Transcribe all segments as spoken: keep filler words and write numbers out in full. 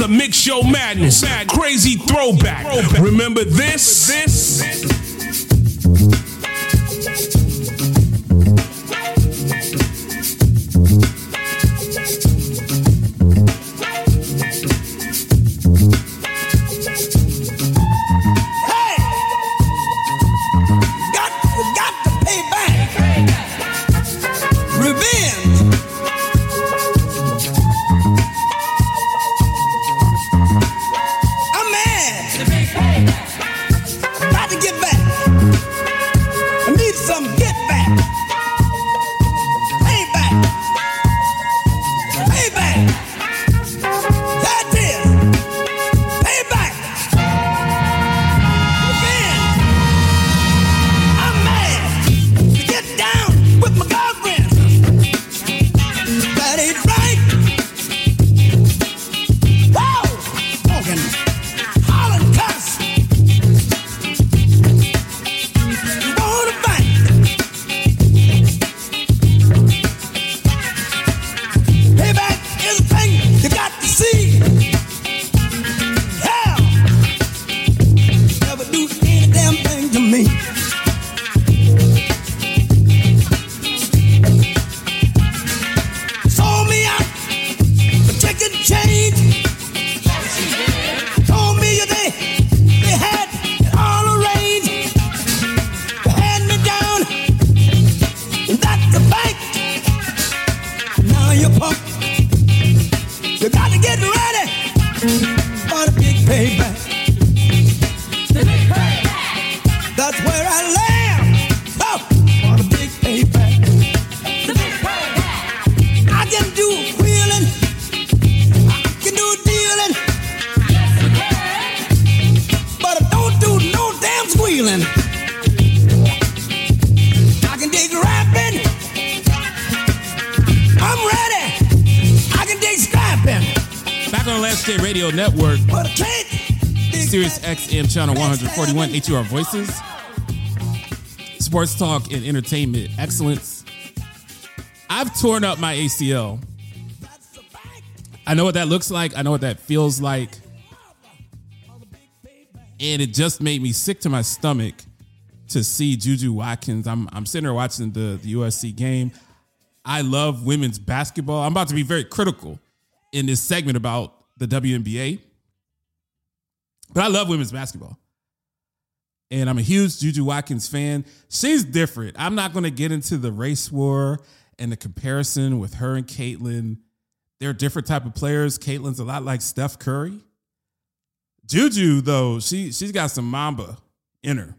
Mix Show Madness, crazy throwback. Remember this? This? Network, Sirius X M channel one forty-one, A T R Voices, sports talk and entertainment excellence. I've torn up my A C L. I know what that looks like. I know what that feels like. And it just made me sick to my stomach to see Juju Watkins. I'm I'm sitting there watching the, the U S C game. I love women's basketball. I'm about to be very critical in this segment about the W N B A. But I love women's basketball. And I'm a huge Juju Watkins fan. She's different. I'm not going to get into the race war and the comparison with her and Caitlyn. They're different type of players. Caitlyn's a lot like Steph Curry. Juju, though, she, she's got some Mamba in her.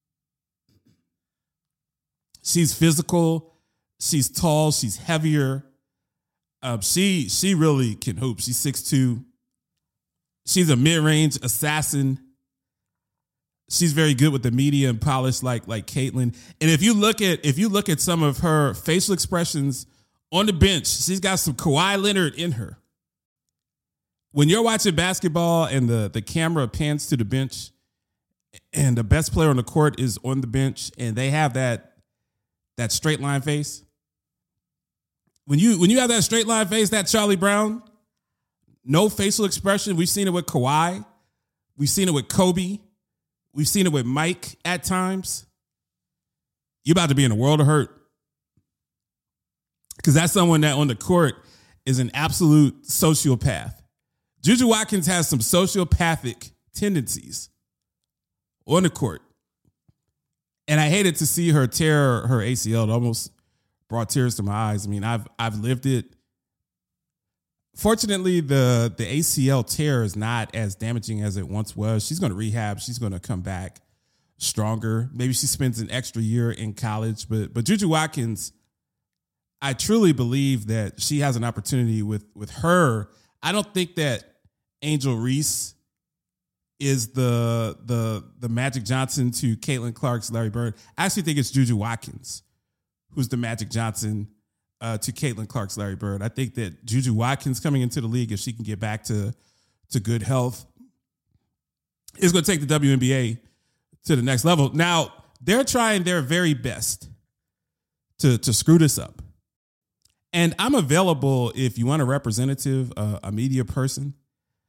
She's physical. She's tall. She's heavier. Um, she she really can hoop. She's six two. She's a mid-range assassin. She's very good with the media and polish like like Caitlyn. And if you look at if you look at some of her facial expressions on the bench, she's got some Kawhi Leonard in her. When you're watching basketball and the, the camera pans to the bench and the best player on the court is on the bench and they have that, that straight line face, when you when you have that straight line face, that Charlie Brown, no facial expression. We've seen it with Kawhi. We've seen it with Kobe. We've seen it with Mike at times. You're about to be in a world of hurt. Because that's someone that on the court is an absolute sociopath. Juju Watkins has some sociopathic tendencies on the court. And I hated to see her tear her A C L. It almost brought tears to my eyes. I mean, I've I've lived it. Fortunately, the, the A C L tear is not as damaging as it once was. She's going to rehab. She's going to come back stronger. Maybe she spends an extra year in college. But but Juju Watkins, I truly believe that she has an opportunity with, with her. I don't think that Angel Reese is the the the Magic Johnson to Caitlin Clark's Larry Bird. I actually think it's Juju Watkins who's the Magic Johnson uh, to Caitlin Clark's Larry Bird. I think that Juju Watkins coming into the league, if she can get back to, to good health, is going to take the W N B A to the next level. Now, they're trying their very best to, to screw this up. And I'm available if you want a representative, uh, a media person.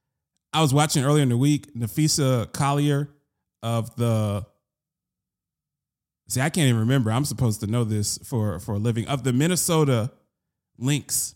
I was watching earlier in the week, Napheesa Collier of the, see, I can't even remember. I'm supposed to know this for, for a living, of the Minnesota Lynx.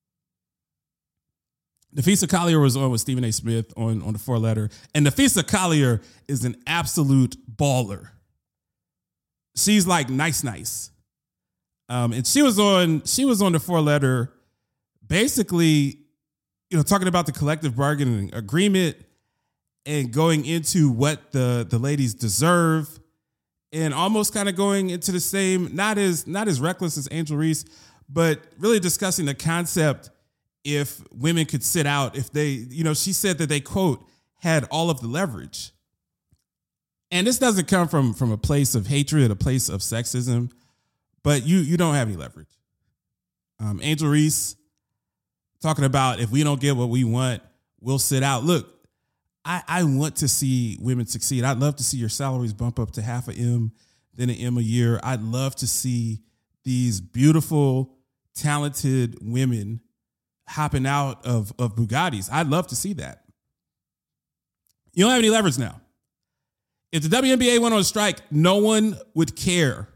Napheesa Collier was on with Stephen A. Smith on, on the four letter. And Napheesa Collier is an absolute baller. She's like nice, nice. Um, and she was on, she was on the four letter, basically, you know, talking about the collective bargaining agreement and going into what the, the ladies deserve, and almost kind of going into the same, not as not as reckless as Angel Reese, but really discussing the concept if women could sit out, if they, you know, she said that they, quote, had all of the leverage. And this doesn't come from, from a place of hatred, a place of sexism, but you you don't have any leverage. Um, Angel Reese talking about if we don't get what we want, we'll sit out. Look, I, I want to see women succeed. I'd love to see your salaries bump up to half a M, then an M a year. I'd love to see these beautiful, talented women hopping out of, of Bugattis. I'd love to see that. You don't have any leverage now. If the W N B A went on strike, no one would care.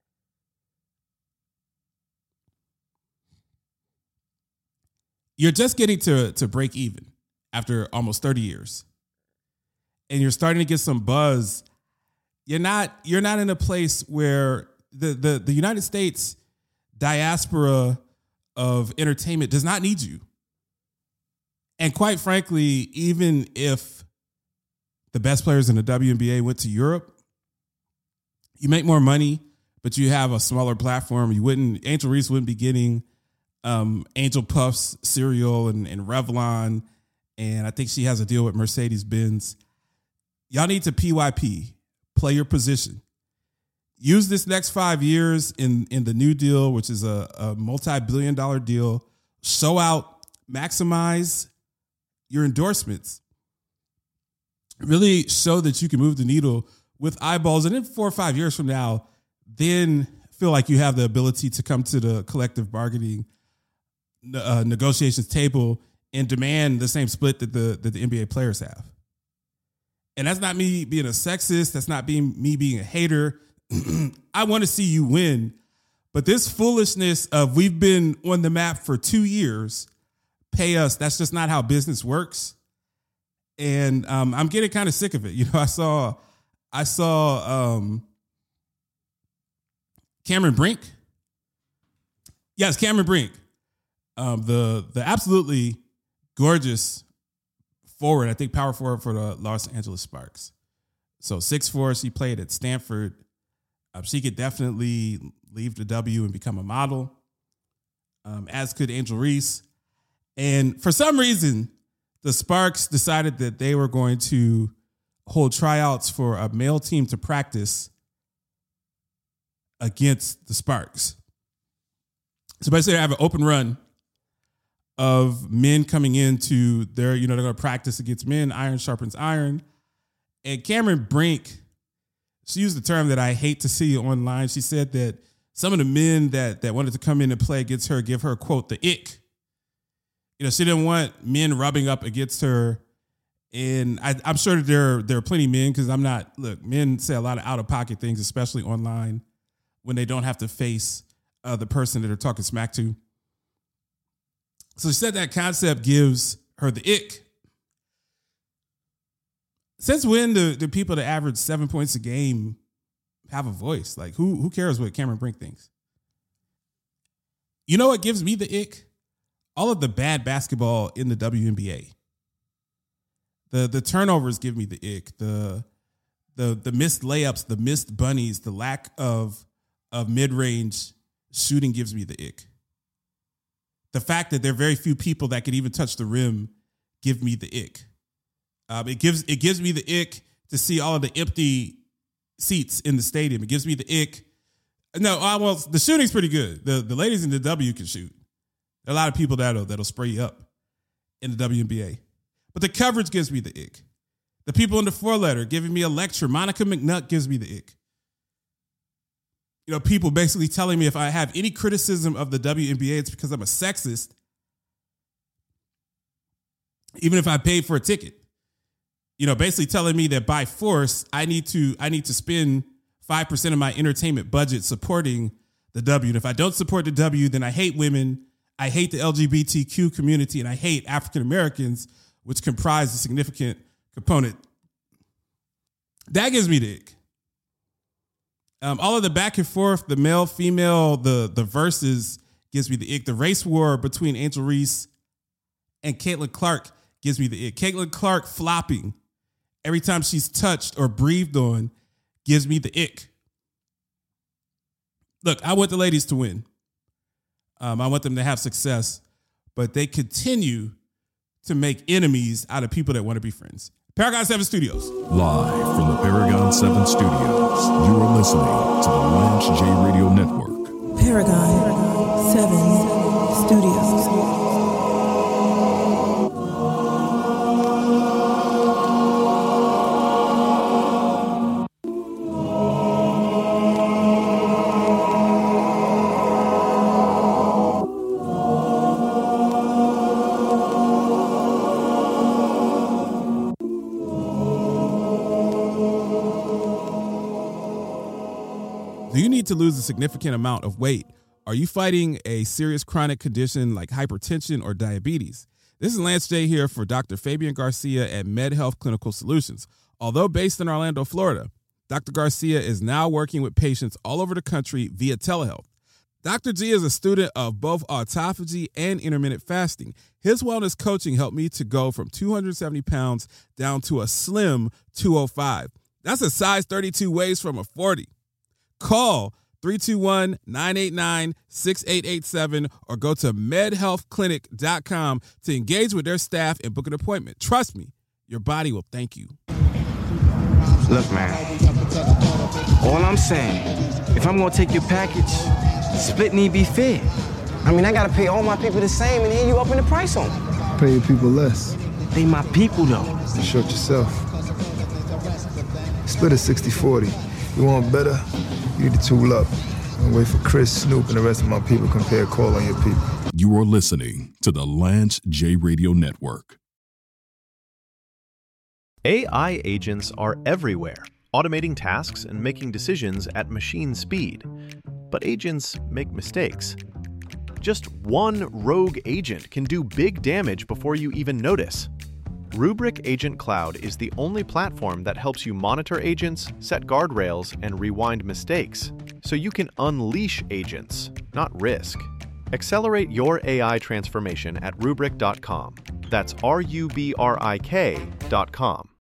You're just getting to, to break even after almost thirty years. And you're starting to get some buzz. You're not, you're not in a place where the, the, the United States diaspora of entertainment does not need you. And quite frankly, even if the best players in the W N B A went to Europe, you make more money, but you have a smaller platform. You wouldn't, Angel Reese wouldn't be getting um, Angel Puffs cereal and, and Revlon. And I think she has a deal with Mercedes-Benz. Y'all need to P Y P, play your position. Use this next five years in, in the new deal, which is a, a multi-billion dollar deal. Show out, maximize your endorsements. Really show that you can move the needle with eyeballs. And then four or five years from now, then feel like you have the ability to come to the collective bargaining uh, negotiations table and demand the same split that the, that the N B A players have. And that's not me being a sexist. That's not being me being a hater. I want to see you win. But this foolishness of we've been on the map for two years, pay us, that's just not how business works. And um, I'm getting kind of sick of it. You know, I saw, I saw um, Cameron Brink. Yes, Cameron Brink, um, the the absolutely gorgeous forward. I think power forward for the Los Angeles Sparks. So six foot four, she played at Stanford. Um, she could definitely leave the W and become a model, um, as could Angel Reese. And for some reason, the Sparks decided that they were going to hold tryouts for a male team to practice against the Sparks. So basically, I have an open run of men coming into their, you know, they're going to practice against men. Iron sharpens iron. And Cameron Brink, she used the term that I hate to see online. She said that some of the men that, that wanted to come in and play against her, give her, quote, the ick. You know, she didn't want men rubbing up against her. And I, I'm sure that there, there are plenty of men, because I'm not, look, men say a lot of out-of-pocket things, especially online, when they don't have to face uh, the person that they're talking smack to. So she said that concept gives her the ick. Since when do, do people that average seven points a game have a voice? Like, who, who cares what Cameron Brink thinks? You know what gives me the ick? All of the bad basketball in the W N B A. The the turnovers give me the ick. The the the missed layups, the missed bunnies, the lack of of mid-range shooting gives me the ick. The fact that there are very few people that can even touch the rim give me the ick. Um, it gives it gives me the ick to see all of the empty seats in the stadium. It gives me the ick. No, uh, well, the shooting's pretty good. The the ladies in the W can shoot. There are a lot of people that'll that'll spray you up in the W N B A. But the coverage gives me the ick. The people in the four letter giving me a lecture. Monica McNutt gives me the ick. You know, people basically telling me if I have any criticism of the W N B A, it's because I'm a sexist. Even if I paid for a ticket. you know, basically telling me that by force, I need to I need to spend five percent of my entertainment budget supporting the W. And if I don't support the W, then I hate women, I hate the L G B T Q community, and I hate African Americans, which comprise a significant component. That gives me the ick. Um, all of the back and forth, the male, female, the the verses gives me the ick. The race war between Angel Reese and Caitlin Clark gives me the ick. Caitlin Clark flopping every time she's touched or breathed on gives me the ick. Look, I want the ladies to win. Um, I want them to have success, but they continue to make enemies out of people that want to be friends. Paragon seven Studios. Live from the Paragon seven Studios, you are listening to the Lance J Radio Network. Paragon seven Studios. Do you need to lose a significant amount of weight? Are you fighting a serious chronic condition like hypertension or diabetes? This is Lance J here for Doctor Fabian Garcia at MedHealth Clinical Solutions. Although based in Orlando, Florida, Doctor Garcia is now working with patients all over the country via telehealth. Doctor G is a student of both autophagy and intermittent fasting. His wellness coaching helped me to go from two hundred seventy pounds down to a slim two oh five. That's a size thirty-two waist from a forty. Call three two one, nine eight nine, six eight eight seven or go to med health clinic dot com to engage with their staff and book an appointment. Trust me, your body will thank you. Look, man, all I'm saying, if I'm gonna take your package, split need be fair. I mean, I gotta pay all my people the same and here you upping the price on them. Pay your people less. They my people, though. You short yourself. Split it sixty forty. You want better? You need to tool up and wait for Chris, Snoop, and the rest of my people to compare call on your people. You are listening to the Lance J Radio Network. A I agents are everywhere, automating tasks and making decisions at machine speed. But agents make mistakes. Just one rogue agent can do big damage before you even notice. Rubrik Agent Cloud is the only platform that helps you monitor agents, set guardrails, and rewind mistakes, so you can unleash agents, not risk. Accelerate your A I transformation at rubrik dot com. That's R U B R I K dot com.